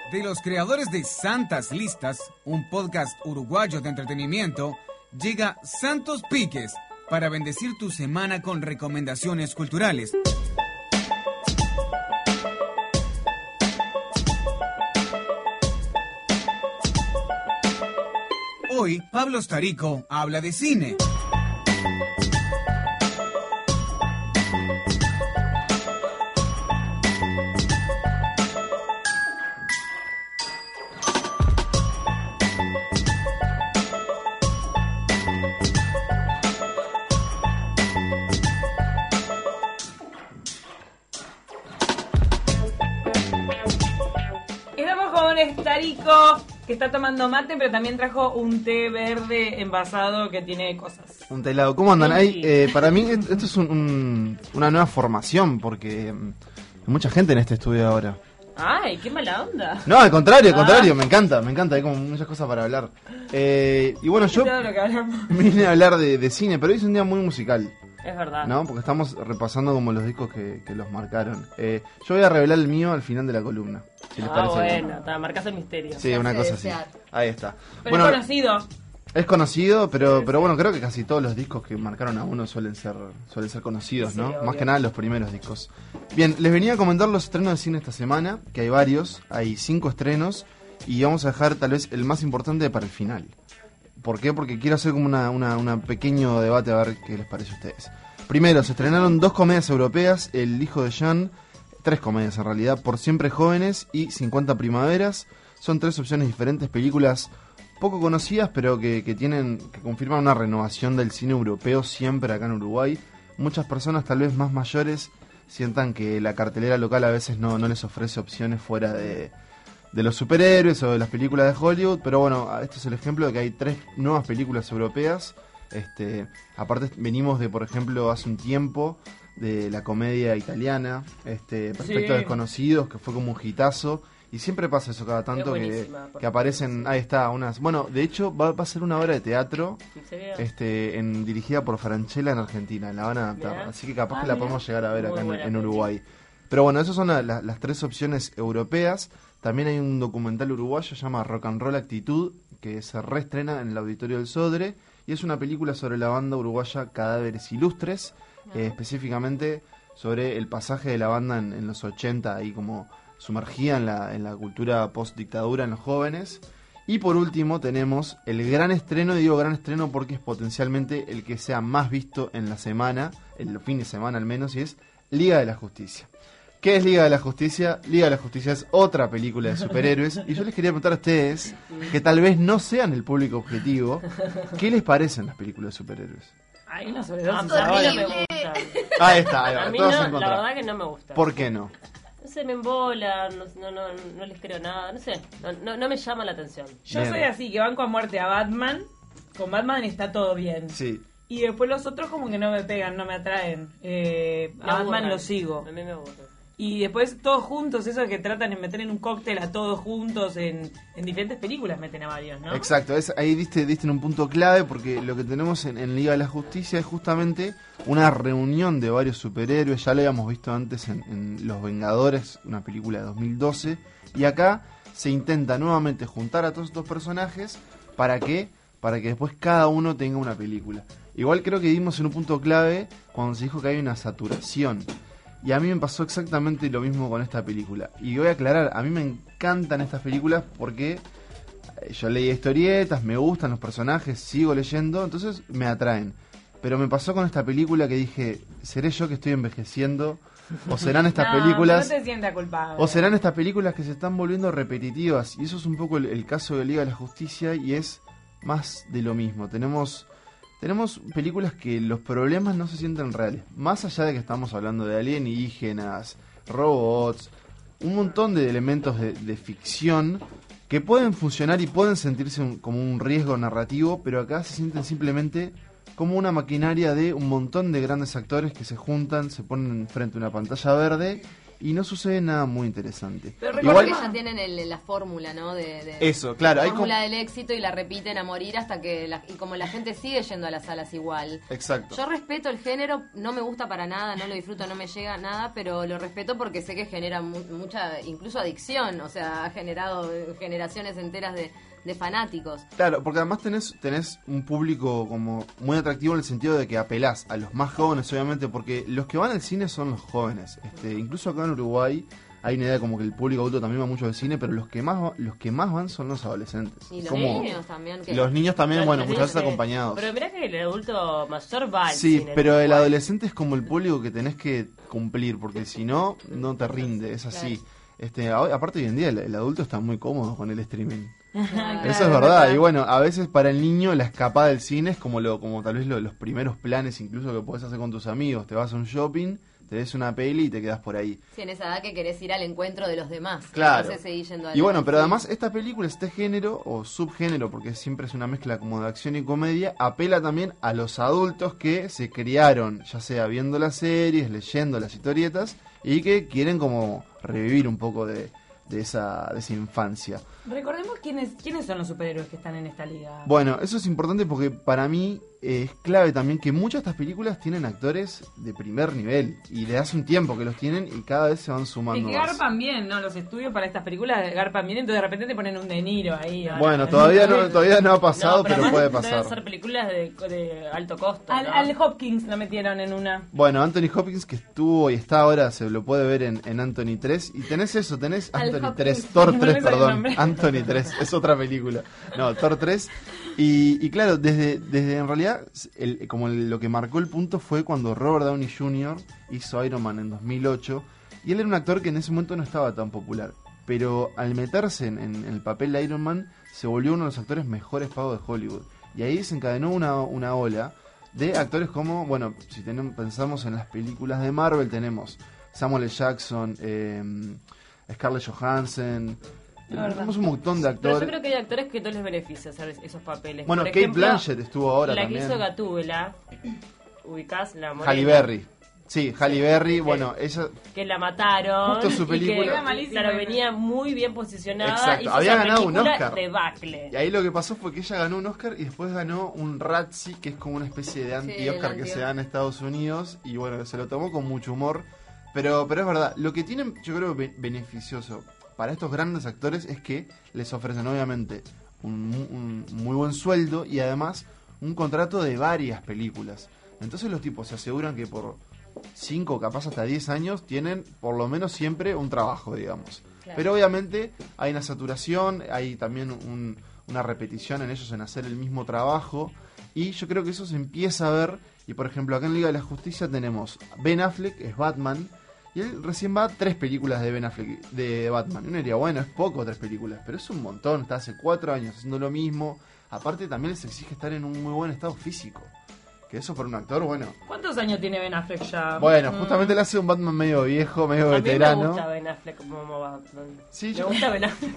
De los creadores de Santas Listas, un podcast uruguayo de entretenimiento, llega Santos Piques para bendecir tu semana con recomendaciones culturales. Hoy, Pablo Starico habla de cine. Starico, que está tomando mate, pero también trajo un té verde envasado que tiene cosas. Un té helado. ¿Cómo andan? Para mí esto es una nueva formación, porque hay mucha gente en este estudio ahora. Ay, qué mala onda. No, al contrario, me encanta, hay como muchas cosas para hablar. Y bueno, yo vine a hablar de cine, pero hoy es un día muy musical. Es verdad. ¿No? Porque estamos repasando como los discos que los marcaron. Yo voy a revelar el mío al final de la columna. Si les parece bueno, bien. te marcas el misterio. Sí, una cosa así. Ahí está. Pero bueno, es conocido. Es conocido, pero bueno, creo que casi todos los discos que marcaron a uno suelen ser conocidos, ¿no? Más que nada los primeros discos. Bien, les venía a comentar los estrenos de cine esta semana, que hay varios, hay 5 estrenos, y vamos a dejar tal vez el más importante para el final. ¿Por qué? Porque quiero hacer como una pequeño debate a ver qué les parece a ustedes. Primero, se estrenaron 2 comedias europeas, El hijo de Jean, 3 comedias en realidad, Por siempre jóvenes y 50 primaveras. Son 3 opciones diferentes, películas poco conocidas, pero que confirman una renovación del cine europeo siempre acá en Uruguay. Muchas personas tal vez más mayores sientan que la cartelera local a veces no les ofrece opciones fuera de los superhéroes o de las películas de Hollywood, pero bueno, este es el ejemplo de que hay 3 nuevas películas europeas. Aparte venimos de, por ejemplo, hace un tiempo de la comedia italiana, Perfectos Desconocidos, que fue como un hitazo, y siempre pasa eso cada tanto que aparecen, ahí está, unas, bueno, de hecho va a ser una obra de teatro dirigida por Franchella en Argentina, la van a adaptar, así que capaz que la podemos llegar a ver acá en Uruguay. Pero bueno, esas son las 3 opciones europeas. También hay un documental uruguayo, se llama Rock and Roll Actitud, que se reestrena en el Auditorio del Sodre, y es una película sobre la banda uruguaya Cadáveres Ilustres, específicamente sobre el pasaje de la banda en los 80, ahí como sumergida en la cultura post-dictadura en los jóvenes. Y por último tenemos el gran estreno, y digo gran estreno porque es potencialmente el que sea más visto en la semana, en los fines de semana al menos, y es Liga de la Justicia. ¿Qué es Liga de la Justicia? Liga de la Justicia es otra película de superhéroes, y yo les quería preguntar a ustedes, que tal vez no sean el público objetivo, ¿qué les parecen las películas de superhéroes? Ay, no, sobre todo no me gusta. Ahí está, ahí va. A mí Todos no, en la contra. verdad que no me gusta. ¿Por qué no? No sé, me embola, no les creo nada, no sé, no me llama la atención. Yo Bien. soy así, que banco a muerte a Batman, con Batman está todo bien. Sí. Y después los otros como que no me pegan, no me atraen. A Batman lo sigo. A mí me aburre. Y después todos juntos, eso que tratan de meter en un cóctel a todos juntos, en diferentes películas meten a varios, ¿no? Exacto, ahí diste en un punto clave, porque lo que tenemos en Liga de la Justicia es justamente una reunión de varios superhéroes. Ya lo habíamos visto antes en Los Vengadores, una película de 2012, y acá se intenta nuevamente juntar a todos estos personajes para que después cada uno tenga una película. Igual creo que dimos en un punto clave cuando se dijo que hay una saturación. Y a mí me pasó exactamente lo mismo con esta película. Y voy a aclarar, a mí me encantan estas películas porque yo leí historietas, me gustan los personajes, sigo leyendo, entonces me atraen. Pero me pasó con esta película que dije, ¿seré yo que estoy envejeciendo? ¿O serán estas películas? No te sientas culpable. ¿O serán estas películas que se están volviendo repetitivas? Y eso es un poco el caso de Liga de la Justicia, y es más de lo mismo. Tenemos películas que los problemas no se sienten reales. Más allá de que estamos hablando de alienígenas, robots, un montón de elementos de ficción que pueden funcionar y pueden sentirse como un riesgo narrativo, pero acá se sienten simplemente como una maquinaria de un montón de grandes actores que se juntan, se ponen frente a una pantalla verde y no sucede nada muy interesante. Pero Igual que ya tienen la fórmula, ¿no? eso, claro, la hay fórmula del éxito y la repiten a morir hasta que y como la gente sigue yendo a las salas igual. Exacto. Yo respeto el género, no me gusta para nada, no lo disfruto, no me llega nada, pero lo respeto porque sé que genera mucha, incluso adicción, o sea, ha generado generaciones enteras de fanáticos. Claro, porque además tenés un público como muy atractivo en el sentido de que apelás a los más jóvenes, obviamente, porque los que van al cine son los jóvenes. Incluso acá en Uruguay hay una idea como que el público adulto también va mucho al cine, pero los que más van son los adolescentes. Y los como niños también. Los niños también, bueno, muchas veces sí. acompañados. Pero mirá que el adulto mayor va al Sí, cine, pero ¿no? el adolescente es como el público que tenés que cumplir, porque si no, no te rinde, es así. Aparte hoy en día el adulto está muy cómodo con el streaming. Claro, Eso es verdad, y bueno, a veces para el niño la escapada del cine es como tal vez los primeros planes incluso que podés hacer con tus amigos. Te vas a un shopping, te ves una peli y te quedas por ahí. Sí, en esa edad que querés ir al encuentro de los demás. Claro. Entonces seguís yendo Y bueno, pero además esta película, este género o subgénero, porque siempre es una mezcla como de acción y comedia, apela también a los adultos que se criaron, ya sea viendo las series, leyendo las historietas, y que quieren como revivir un poco de esa infancia. Recordemos quiénes son los superhéroes que están en esta liga. Bueno, eso es importante porque para mí es clave también que muchas de estas películas tienen actores de primer nivel y de hace un tiempo que los tienen y cada vez se van sumando Y que más. garpan bien, ¿no? Los estudios para estas películas garpan bien, entonces de repente te ponen un De Niro ahí. Bueno, todavía no ha pasado, pero además puede deben pasar. ser películas de alto costo, ¿no? Al Hopkins lo metieron en una. Bueno, Anthony Hopkins que estuvo y está ahora, se lo puede ver en Anthony 3. Y tenés Anthony 3, Thor 3, No me sale el perdón. nombre. Anthony 3, es otra película. No, Thor 3. Y claro, desde en realidad, lo que marcó el punto fue cuando Robert Downey Jr. hizo Iron Man en 2008. Y él era un actor que en ese momento no estaba tan popular. Pero al meterse en el papel de Iron Man, se volvió uno de los actores mejores pagos de Hollywood. Y ahí desencadenó una ola de actores como, bueno, si pensamos en las películas de Marvel, tenemos Samuel L. Jackson, Scarlett Johansson, tenemos un montón de Pero actores. yo creo que hay actores que no les beneficia hacer esos papeles. Bueno, Por Kate ejemplo, Blanchett estuvo ahora la también. que hizo Gatúbela, ubicás la morena, Halle Berry. Sí, Halle Berry, sí. bueno, ella... que la mataron. Justo su película- Y que, Era malísima, claro, venía muy bien posicionada. Exacto, Hizo había esa ganado un película Oscar. de Bacle. Y ahí lo que pasó fue que ella ganó un Oscar y después ganó un Razzie, que es como una especie de anti-Oscar que se da en Estados Unidos. Y bueno, se lo tomó con mucho humor. Pero es verdad, lo que tienen, yo creo, beneficioso para estos grandes actores es que les ofrecen obviamente un muy buen sueldo y además un contrato de varias películas. Entonces los tipos se aseguran que por 5, capaz hasta 10 años tienen por lo menos siempre un trabajo, digamos. Claro. Pero obviamente hay una saturación, hay también una repetición en ellos en hacer el mismo trabajo y yo creo que eso se empieza a ver. Y por ejemplo acá en Liga de la Justicia tenemos Ben Affleck, es Batman, y él recién va a 3 películas de Ben Affleck, de Batman. Y uno diría, bueno, es poco 3 películas, pero es un montón, está hace 4 años haciendo lo mismo. Aparte también les exige estar en un muy buen estado físico. Que eso para un actor, bueno. ¿Cuántos años tiene Ben Affleck ya? Bueno, justamente él hace un Batman medio viejo, medio A mí veterano. me gusta Ben Affleck como Batman. Sí, me yo- gusta Ben Affleck.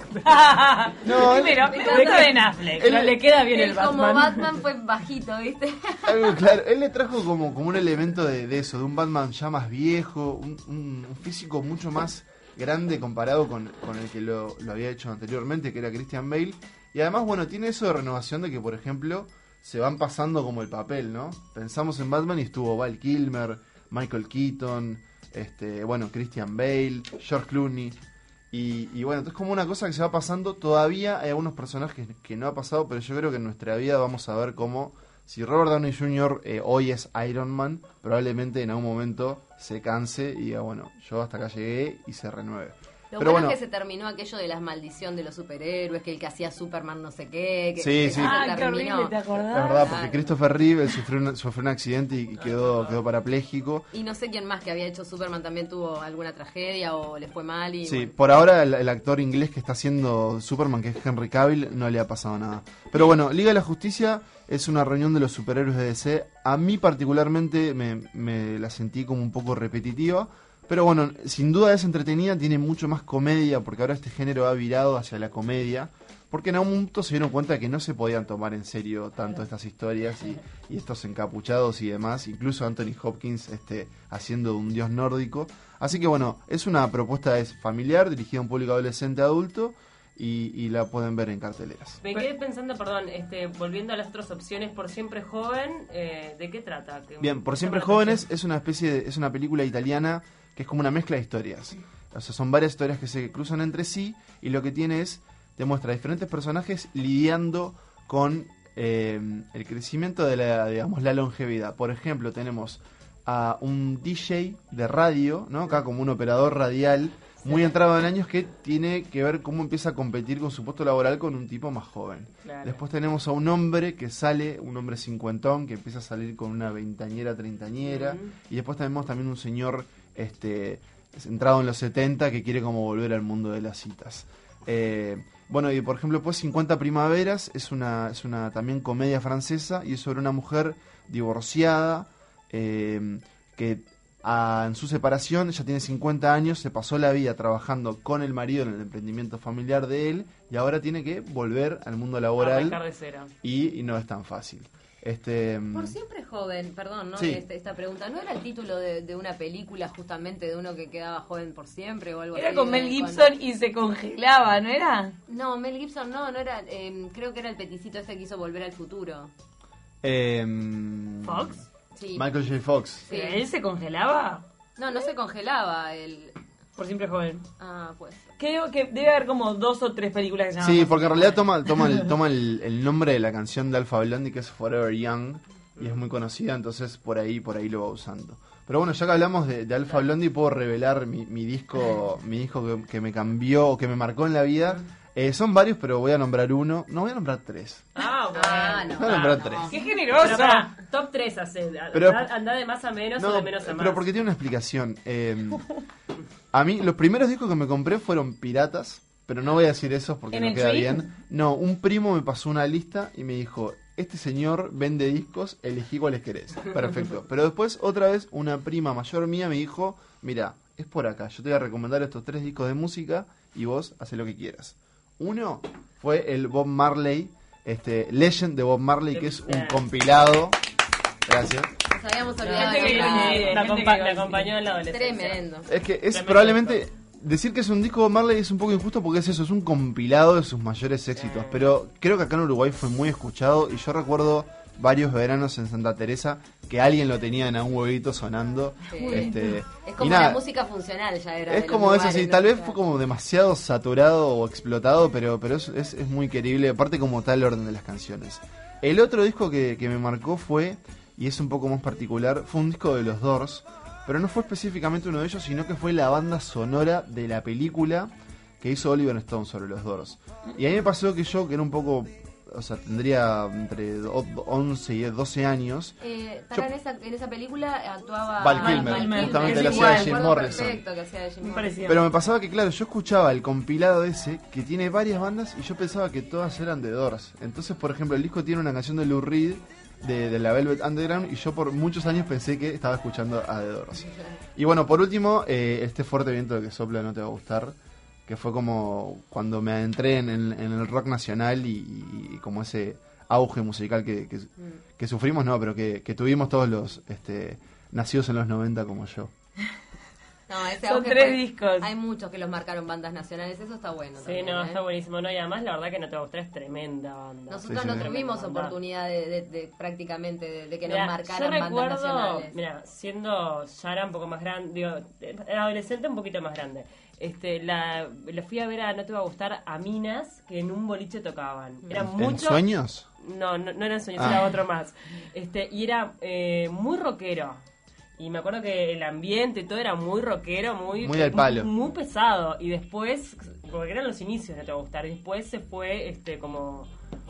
No, él- Primero, me gusta Ben Affleck. él- no le queda bien el Él Batman. como Batman fue bajito, ¿viste? Algo claro, él le trajo como un elemento de eso, de un Batman ya más viejo, un físico mucho más grande comparado con el que lo había hecho anteriormente, que era Christian Bale. Y además, bueno, tiene eso de renovación de que, por ejemplo, se van pasando como el papel, ¿no? Pensamos en Batman y estuvo Val Kilmer, Michael Keaton, bueno, Christian Bale, George Clooney. Y bueno, entonces como una cosa que se va pasando. Todavía hay algunos personajes que no ha pasado, pero yo creo que en nuestra vida vamos a ver cómo, si Robert Downey Jr. Hoy es Iron Man, probablemente en algún momento se canse y diga, bueno, yo hasta acá llegué y se renueve. Lo Pero bueno, bueno, es que se terminó aquello de la maldición de los superhéroes, que el que hacía Superman no sé qué. Que Sí, que sí. se Ah, qué terminó. horrible, ¿te acordás? es verdad, porque Claro. Christopher Reeve él sufrió un accidente y quedó parapléjico. Y no sé quién más que había hecho Superman también tuvo alguna tragedia o le fue mal. Y Sí, bueno. por ahora el actor inglés que está haciendo Superman, que es Henry Cavill, no le ha pasado nada. Pero bueno, Liga de la Justicia es una reunión de los superhéroes de DC. A mí particularmente me la sentí como un poco repetitiva. Pero bueno, sin duda es entretenida, tiene mucho más comedia, porque ahora este género ha virado hacia la comedia. porque en algún momento se dieron cuenta de que no se podían tomar en serio tanto estas historias y estos encapuchados y demás, incluso Anthony Hopkins haciendo de un dios nórdico. Así que bueno, es una propuesta familiar, dirigida a un público adolescente adulto, y la pueden ver en carteleras. Me quedé pensando, perdón, volviendo a las otras opciones, Por Siempre Joven, ¿de qué trata? Bien, Por Siempre Jóvenes es una película italiana que es como una mezcla de historias. O sea, son varias historias que se cruzan entre sí, y lo que tiene te muestra diferentes personajes lidiando con el crecimiento de la longevidad. Por ejemplo, tenemos a un DJ de radio, ¿no? Acá como un operador radial muy entrado en años, que tiene que ver cómo empieza a competir con su puesto laboral con un tipo más joven. Claro. Después tenemos a un hombre que sale, un hombre cincuentón, que empieza a salir con una veintañera, treintañera, y después tenemos también un señor entrado en los 70 que quiere como volver al mundo de las citas. Bueno, y por ejemplo, pues 50 Primaveras es una también comedia francesa, y es sobre una mujer divorciada que en su separación, ella tiene 50 años, se pasó la vida trabajando con el marido en el emprendimiento familiar de él, y ahora tiene que volver al mundo laboral, arrancar de cero. y no es tan fácil. Por Siempre Joven, perdón, ¿no? Sí. Esta pregunta, ¿no era el título de una película justamente de uno que quedaba joven por siempre o algo así? Era con Mel Gibson y se congelaba, ¿no era? No, Mel Gibson no era, creo que era el peticito ese que hizo Volver al Futuro. ¿Fox? Sí. Michael J. Fox. Sí. ¿Él se congelaba? No se congelaba Por Siempre Joven. pues. Creo que debe haber como 2 o 3 películas que se llaman. Sí, porque en realidad toma el nombre de la canción de Alpha Blondie, que es Forever Young, y es muy conocida, entonces por ahí lo va usando. Pero bueno, ya que hablamos de Alpha Blondie, puedo revelar mi disco que me cambió o que me marcó en la vida. Son varios, pero voy a nombrar uno. No, voy a nombrar 3. Bueno. Voy a nombrar 3. ¡Qué Pero generoso! para, top 3 hace. Pero- Anda de más a menos o de menos a más. pero porque tiene una explicación. A mí, los primeros discos que me compré fueron piratas, pero no voy a decir esos porque no queda ¿MTV? bien. No, un primo me pasó una lista y me dijo: este señor vende discos, elegí cuáles querés. Perfecto. Pero después, otra vez, una prima mayor mía me dijo: mira, es por acá, yo te voy a recomendar estos 3 discos de música y vos hacé lo que quieras. Uno fue el Bob Marley, Legend de Bob Marley, que es un compilado. Gracias. Nos habíamos olvidado Gente que de viene. Me acompañó en la adolescencia. Tremendo. Es que es Tremendo probablemente... Decir que es un disco de Bob Marley es un poco injusto, porque es eso, es un compilado de sus mayores éxitos. Pero creo que acá en Uruguay fue muy escuchado, y yo recuerdo varios veranos en Santa Teresa que alguien lo tenía en un huevito sonando. Sí. Es Es como la música funcional ya era. Es de como los eso, lugares, sí, ¿no? tal vez Claro. fue como demasiado saturado o explotado, pero es muy querible, aparte como tal el orden de las canciones. El otro disco que me marcó fue, y es un poco más particular, fue un disco de los Doors, pero no fue específicamente uno de ellos, sino que fue la banda sonora de la película que hizo Oliver Stone sobre los Doors. Y a mí me pasó que yo, que era un poco... O sea, tendría entre 11 y 12 años. En esa película actuaba Val Kilmer, justamente la hacía de Jim Morrison. Perfecto, que hacía de Jim Me Morrison. parecía. Pero me pasaba que, claro, yo escuchaba el compilado ese, que tiene varias bandas, y yo pensaba que todas eran de Doors. Entonces, por ejemplo, el disco tiene una canción de Lou Reed, de la Velvet Underground, y yo por muchos años pensé que estaba escuchando a The Doors. Y bueno, por último, este Fuerte Viento que Sopla No Te Va a Gustar, que fue como cuando me adentré en el rock nacional y como ese auge musical que sufrimos, no, pero que tuvimos todos los nacidos en los 90 como yo. No, ese Son auge 3 fue- discos. Hay muchos que los marcaron bandas nacionales, eso está bueno. Sí, también, no, ¿eh? está buenísimo. No, y además la verdad que No Te Va a Gustar es tremenda banda. Nosotros Sí, no sí. tuvimos Tremenda banda. oportunidad de prácticamente de que nos Mirá, marcaran yo bandas recuerdo, nacionales. mira, siendo ya era un poco más grande, digo, era adolescente un poquito más grande. La fui a ver a No Te Va a Gustar a Minas, que en un boliche tocaban. Eran ¿En muchos. Sueños? No eran sueños, Ah. era otro más. Y era muy rockero. Y me acuerdo que el ambiente y todo era muy rockero, muy al palo. muy pesado. Y después, porque eran los inicios de No Te Va a Gustar, y después se fue como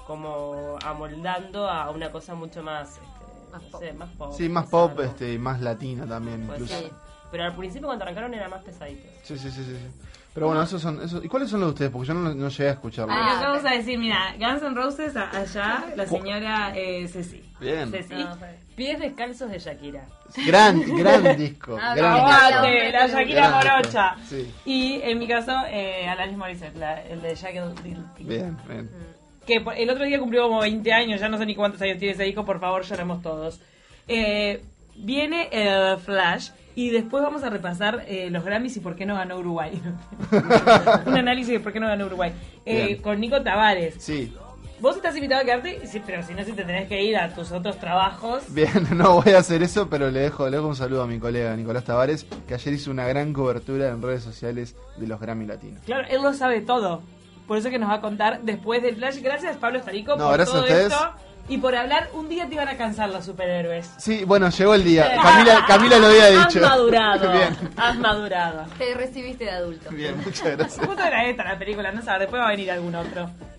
amoldando a una cosa mucho más, Más no pop. sé, más pop. Sí, más pesado. pop y más latina también, Pues incluso. sí. Pero al principio cuando arrancaron eran más pesaditos. Sí. Pero bueno, esos son... ¿Y cuáles son los de ustedes? Porque yo no llegué a escucharlos. Lo que vamos a decir, mira, Guns N' Roses allá, la señora Ceci. Bien. Ceci. Pies descalzos de Shakira. Gran disco. gran Aguante, disco. la Shakira Gran disco, morocha. sí. Y en mi caso, Alanis Morissette, el de Jagged Little Pill. Bien. Que el otro día cumplió como 20 años, ya no sé ni cuántos años tiene ese disco, por favor, lloremos todos. Viene Flash y después vamos a repasar los Grammys y por qué no ganó Uruguay. Un análisis de por qué no ganó Uruguay. Con Nico Tavares. Sí. Vos estás invitado a quedarte, pero si no, si te tenés que ir a tus otros trabajos. Bien, no voy a hacer eso, pero le dejo un saludo a mi colega Nicolás Tavares, que ayer hizo una gran cobertura en redes sociales de los Grammy Latinos. Claro, él lo sabe todo. Por eso que nos va a contar después del Flash. Gracias, Pablo Estarico, por gracias todo a ustedes. esto. Y por hablar, un día te iban a cansar los superhéroes. Sí, bueno, llegó el día. Camila lo había dicho. Has madurado. Bien. Has madurado. Te recibiste de adulto. Bien, muchas gracias. Justo era esta la película, no sabes, después va a venir algún otro.